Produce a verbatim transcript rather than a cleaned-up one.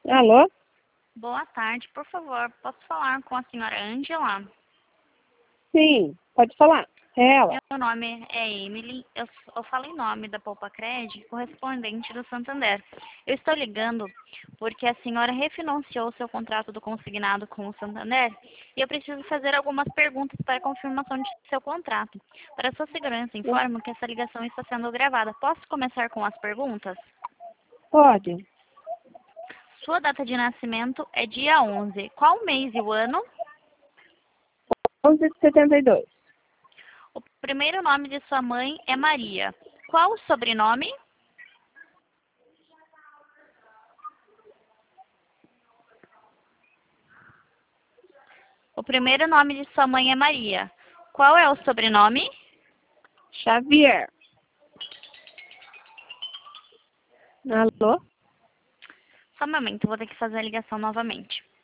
Alô? Boa tarde, por favor, posso falar com a senhora Ângela? Sim, pode falar. É ela. Meu nome é Emily, eu, eu falo em nome da Poupa Cred, correspondente do Santander. Eu estou ligando porque a senhora refinanciou seu contrato do consignado com o Santander e eu preciso fazer algumas perguntas para confirmação de seu contrato. Para sua segurança, informo que essa ligação está sendo gravada. Posso começar com as perguntas? Pode. Sua data de nascimento é dia onze. Qual o mês e o ano? onze de setenta e dois. O primeiro nome de sua mãe é Maria. Qual o sobrenome? O primeiro nome de sua mãe é Maria. Qual é o sobrenome? Xavier. Alô? Só um momento, vou ter que fazer a ligação novamente.